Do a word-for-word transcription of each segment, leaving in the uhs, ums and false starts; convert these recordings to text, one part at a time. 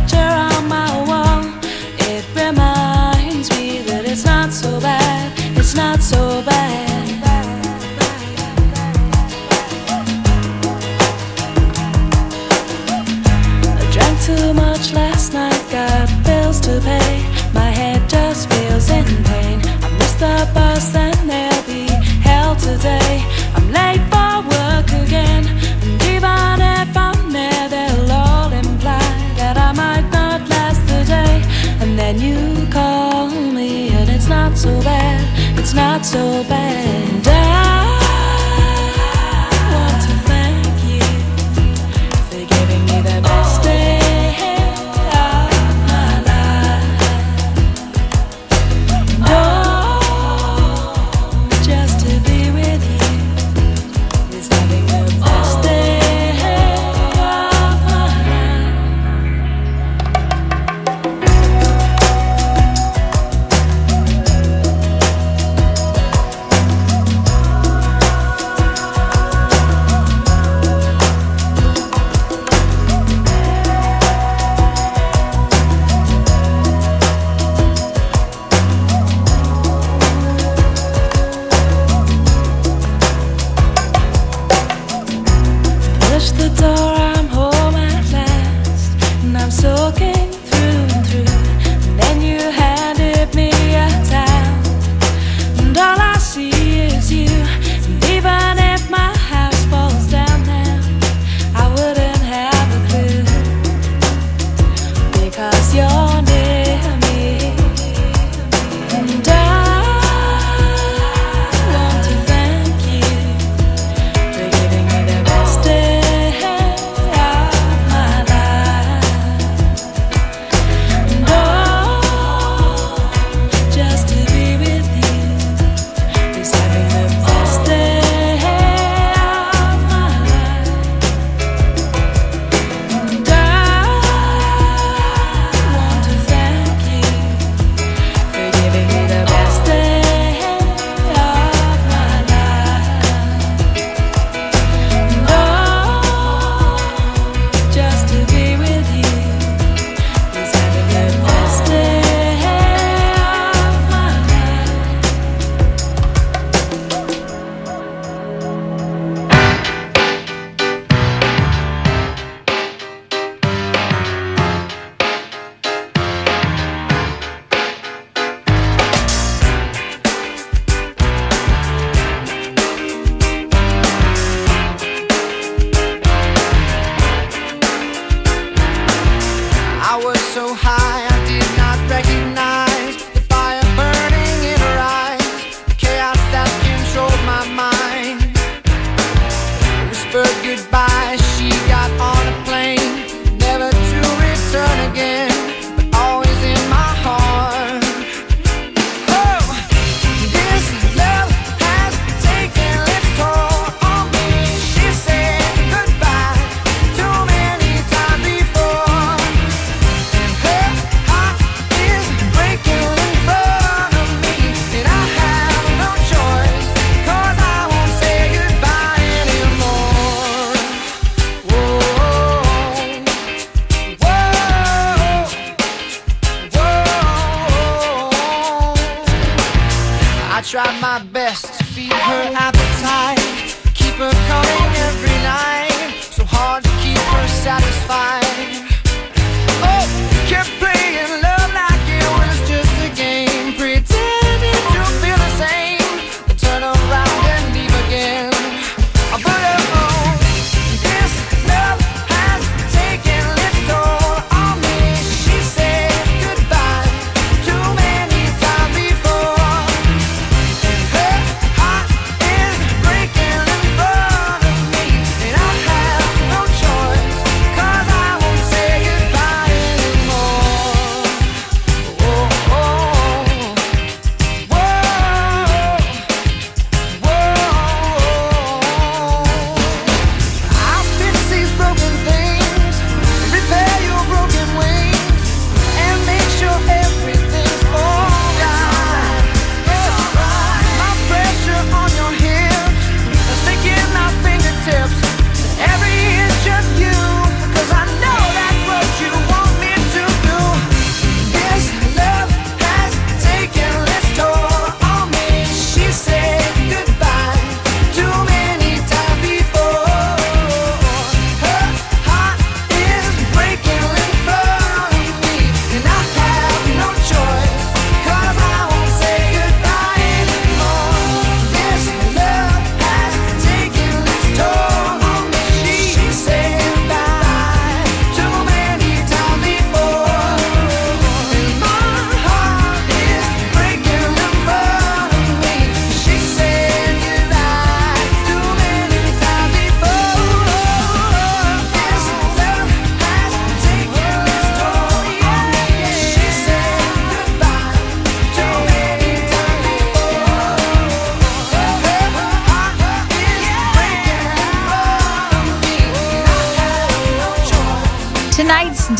picture on my wall. It reminds me that it's not so bad, it's not so bad. I drank too much last night, got bills to pay. My head just feels in pain. I missed the bus and there'll be hell today. I'm late for work again, and even if I'm there, they'll all imply that I might not last the day. And then you call me and it's not so bad, it's not so bad. I want to thank you for giving me the best day of my life. Oh, just to be with you is having the best day of my life. Push the door, I'm home at last, and I'm soaking through and through. And then you handed me a towel, and all I see is you. And even if my house falls down now, I wouldn't have a clue, because you're near me. And I want to thank you for giving me the best day of my life. And oh, just to be with you is having the best day of my life. And I want to thank you for giving me the best day of my life. And oh, just to be with you is having the best day of my life. I was so high I did not recognize the fire burning in her eyes, the chaos that controlled my mind. Whispered goodbye, she got on a plane, never to return again, but always in my heart. Oh, this love has taken its toll on me. She said goodbye too many times before. Her heart is breaking in front of me, and I have no choice, 'cause I won't say goodbye anymore. Whoa, whoa, whoa. I tried my best to feed her appetite, keep her coming every night, so hard to keep her satisfied. Oh, kept playing love like it was just a game, pretending to feel the same, then turn around and leave again. I put her on. This love has taken its toll on me. She said goodbye too many times before. And her heart is breaking in front of me, and I have no choice, 'cause I won't say goodbye anymore.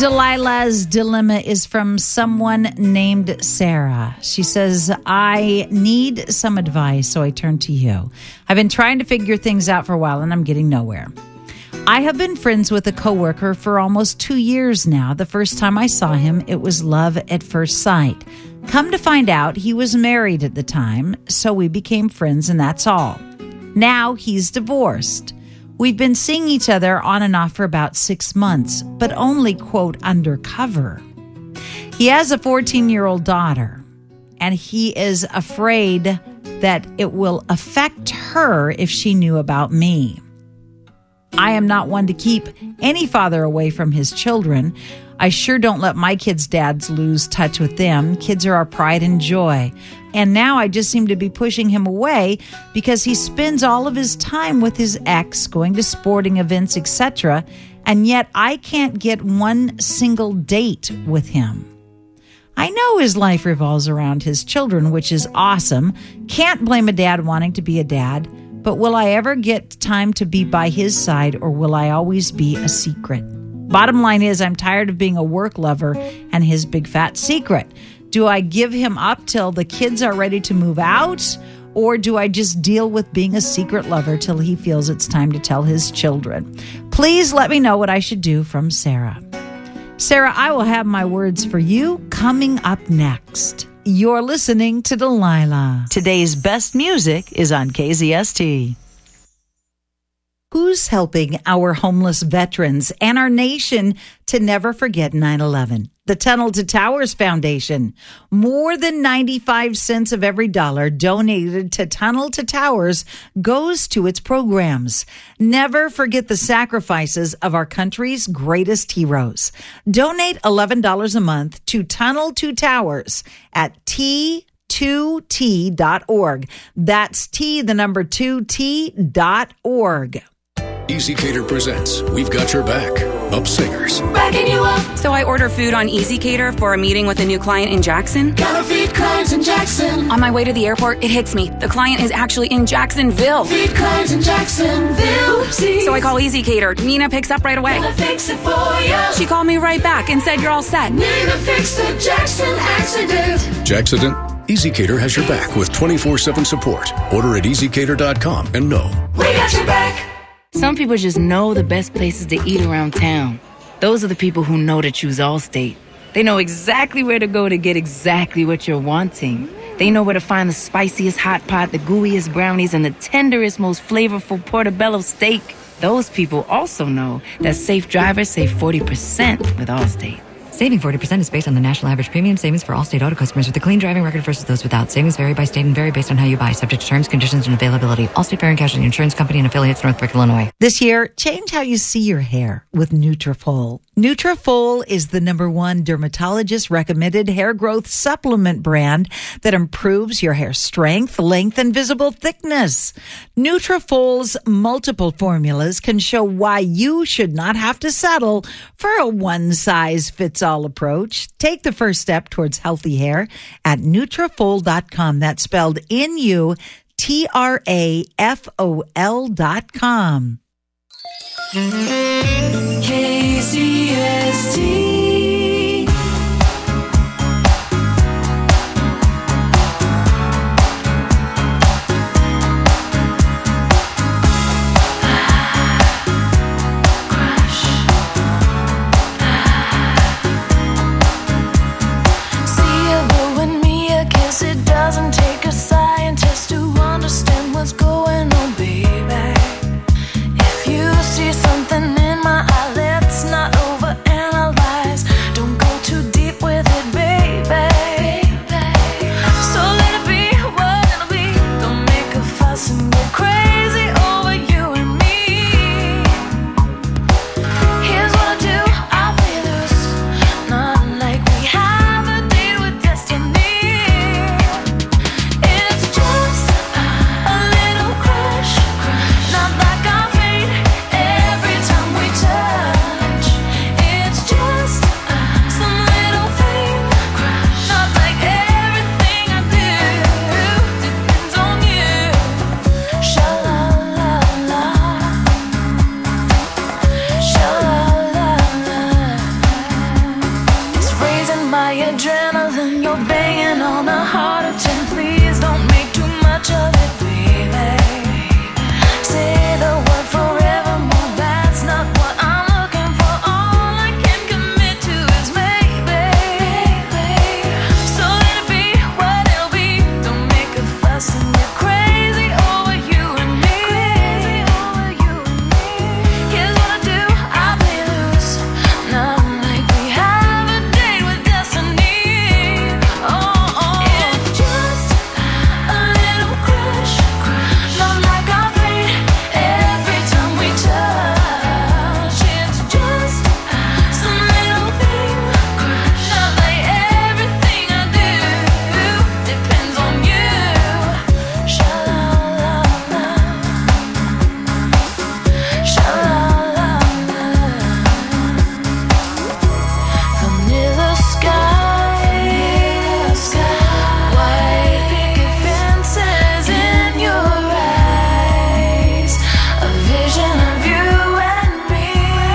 Delilah's dilemma is from someone named Sarah. She says, I need some advice, so I turn to you. I've been trying to figure things out for a while, and I'm getting nowhere. I have been friends with a coworker for almost two years now. The first time I saw him, it was love at first sight. Come to find out, he was married at the time, so we became friends, and that's all. Now he's divorced. We've been seeing each other on and off for about six months, but only, quote, undercover. He has a fourteen-year-old daughter, and he is afraid that it will affect her if she knew about me. I am not one to keep any father away from his children. I sure don't let my kids' dads lose touch with them. Kids are our pride and joy. And now I just seem to be pushing him away because he spends all of his time with his ex, going to sporting events, et cetera. And yet I can't get one single date with him. I know his life revolves around his children, which is awesome. Can't blame a dad wanting to be a dad. But will I ever get time to be by his side, or will I always be a secret? Bottom line is, I'm tired of being a work lover and his big fat secret. Do I give him up till the kids are ready to move out? Or do I just deal with being a secret lover till he feels it's time to tell his children? Please let me know what I should do, from Sarah. Sarah, I will have my words for you coming up next. You're listening to Delilah. Today's best music is on K Z S T. Who's helping our homeless veterans and our nation to never forget nine eleven? The Tunnel to Towers Foundation. More than ninety-five cents of every dollar donated to Tunnel to Towers goes to its programs. Never forget the sacrifices of our country's greatest heroes. Donate eleven dollars a month to Tunnel to Towers at T two T dot org. That's T, the number two T dot org. EasyCater presents We've Got Your Back. Up Singers. Backing you up. So I order food on EasyCater for a meeting with a new client in Jackson. Gotta feed clients in Jackson. On my way to the airport, it hits me. The client is actually in Jacksonville. Feed clients in Jacksonville. Oopsies. So I call EasyCater. Nina picks up right away. Gonna fix it for you. She called me right back and said, you're all set. Nina fixed the Jackson accident. Jackcident? EasyCater has your back with twenty-four seven support. Order at easy cater dot com and know We got your back. Some people just know the best places to eat around town. Those are the people who know to choose Allstate. They know exactly where to go to get exactly what you're wanting. They know where to find the spiciest hot pot, the gooeyest brownies, and the tenderest, most flavorful portobello steak. Those people also know that safe drivers save forty percent with Allstate. Saving forty percent is based on the national average premium savings for Allstate auto customers with a clean driving record versus those without. Savings vary by state and vary based on how you buy, subject to terms, conditions, and availability. Allstate Fire and Casualty Insurance Company and affiliates, Northbrook, Illinois. This year, change how you see your hair with Nutrafol. Nutrafol is the number one dermatologist-recommended hair growth supplement brand that improves your hair strength, length, and visible thickness. Nutrafol's multiple formulas can show why you should not have to settle for a one-size-fits-all approach. Take the first step towards healthy hair at Nutrafol dot com. That's spelled N U T R A F O L dot com. K Z S T. It doesn't take a scientist to understand what's going on, baby. If you see something in my eye, let's not overanalyze. high adrenaline, you're banging on a heart of ten. Please don't make too much of it, baby. Say the word forevermore, that's not what I'm looking for. All I can commit to is maybe. So let it be what it'll be. Don't make a fuss and get crazy over you and me. Here's what I do, I play loose. Not like we have a date with destiny. Oh, oh. It's just a little crush, not like I fade every time we touch. It's just some little thing, not like everything I do depends on you. Sha-la-la-la, sha-la-la-la. Vanilla sky, white picket fences in your eyes, a vision of you and me.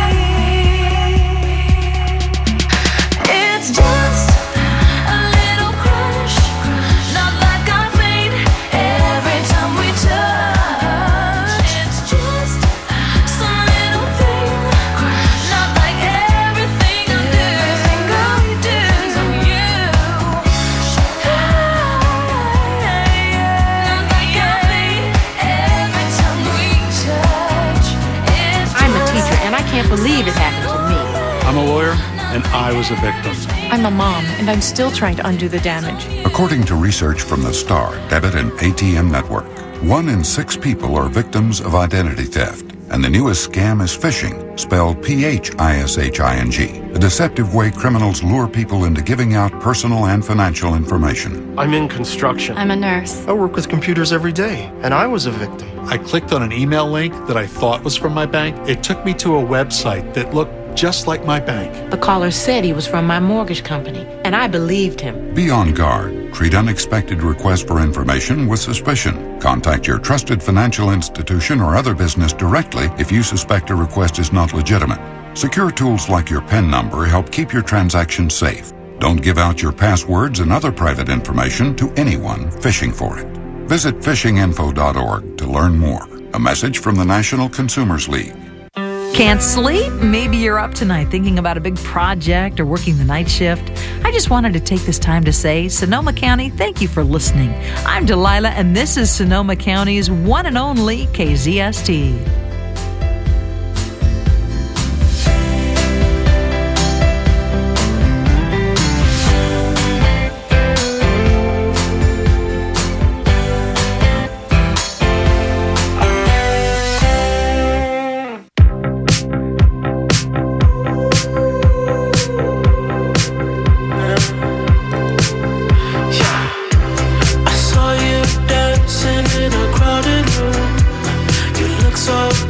It's just a little crush, not like I fade every time we touch. It's just some little thing, not like everything I do. Everything I do is on you. Not like I fade every time we touch. It's I'm a just teacher, and I can't believe it happened to me. I'm a lawyer, and I was a victim. I'm a mom, and I'm still trying to undo the damage. According to research from the Star, Debit, and A T M Network, one in six people are victims of identity theft. And the newest scam is phishing, spelled P H I S H I N G, a deceptive way criminals lure people into giving out personal and financial information. I'm in construction. I'm a nurse. I work with computers every day, and I was a victim. I clicked on an email link that I thought was from my bank. It took me to a website that looked just like my bank. The caller said he was from my mortgage company, and I believed him. Be on guard. Treat unexpected requests for information with suspicion. Contact your trusted financial institution or other business directly if you suspect a request is not legitimate. Secure tools like your PIN number help keep your transactions safe. Don't give out your passwords and other private information to anyone fishing for it. Visit fishing info dot org to learn more. A message from the National Consumers League. Can't sleep? Maybe you're up tonight thinking about a big project or working the night shift. I just wanted to take this time to say, Sonoma County, thank you for listening. I'm Delilah, and this is Sonoma County's one and only K Z S T. I saw you dancing in a crowded room. You look so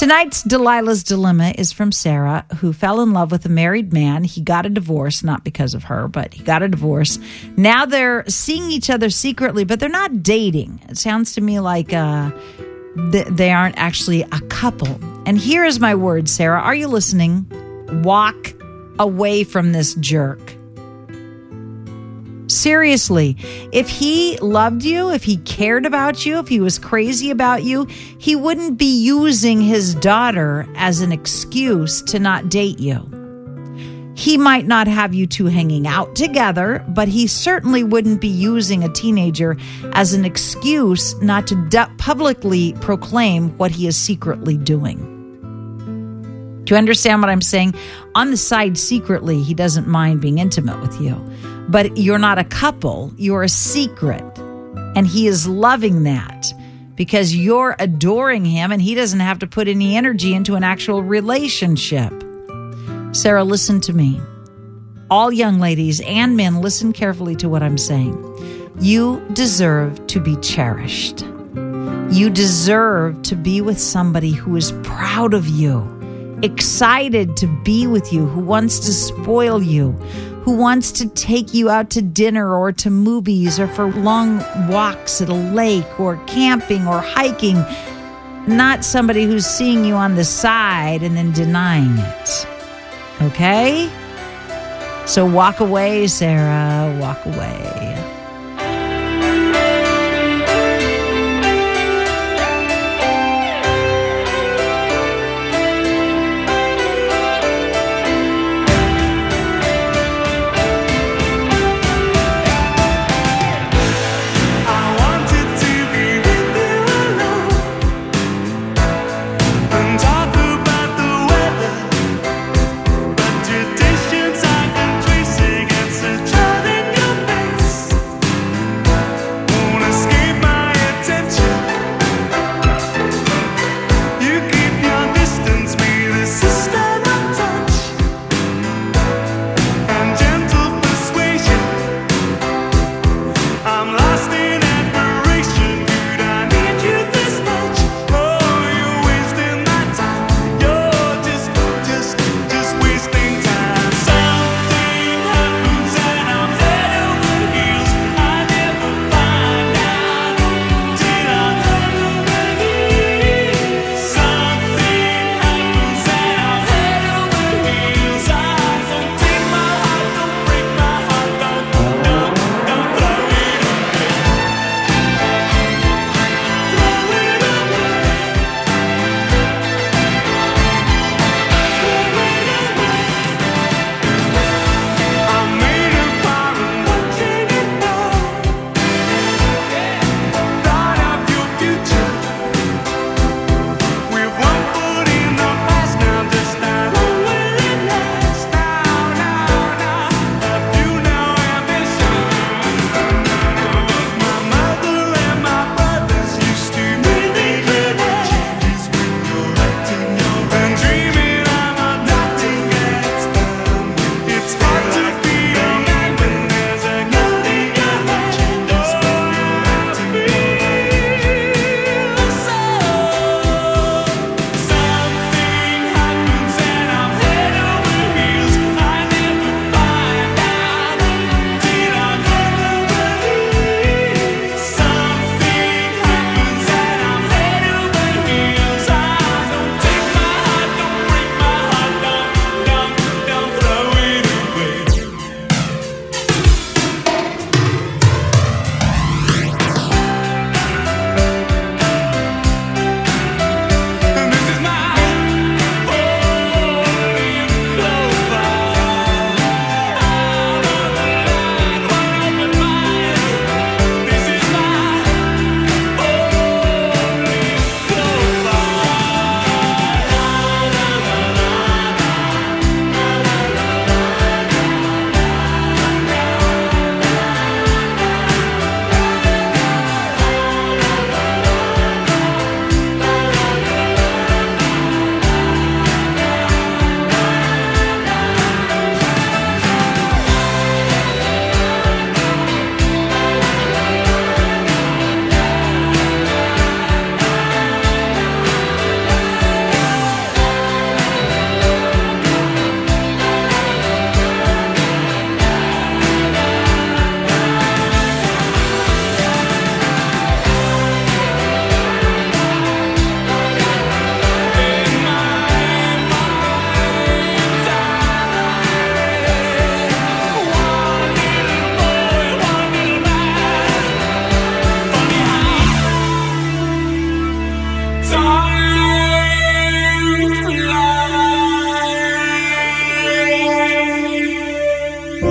Tonight's Delilah's Dilemma is from Sarah, who fell in love with a married man. He got a divorce, not because of her, but he got a divorce. Now they're seeing each other secretly, but they're not dating. It sounds to me like uh, th- they aren't actually a couple. And here is my word, Sarah. Are you listening? Walk away from this jerk. Seriously, if he loved you, if he cared about you, if he was crazy about you, he wouldn't be using his daughter as an excuse to not date you. He might not have you two hanging out together, but he certainly wouldn't be using a teenager as an excuse not to du- publicly proclaim what he is secretly doing. Do you understand what I'm saying? On the side, secretly, he doesn't mind being intimate with you. But you're not a couple, you're a secret. And he is loving that because you're adoring him and he doesn't have to put any energy into an actual relationship. Sarah, listen to me. All young ladies and men, listen carefully to what I'm saying. You deserve to be cherished. You deserve to be with somebody who is proud of you, excited to be with you, who wants to spoil you, who wants to take you out to dinner or to movies or for long walks at a lake or camping or hiking, not somebody who's seeing you on the side and then denying it. Okay? So walk away, Sarah, walk away.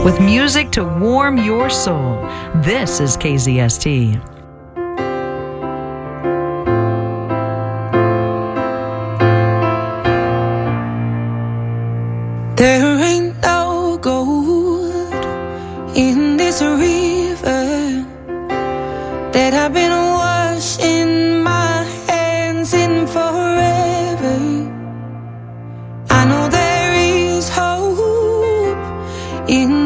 with music to warm your soul. This is K Z S T. There ain't no gold in this river that I've been washing my hands in forever. I know there is hope in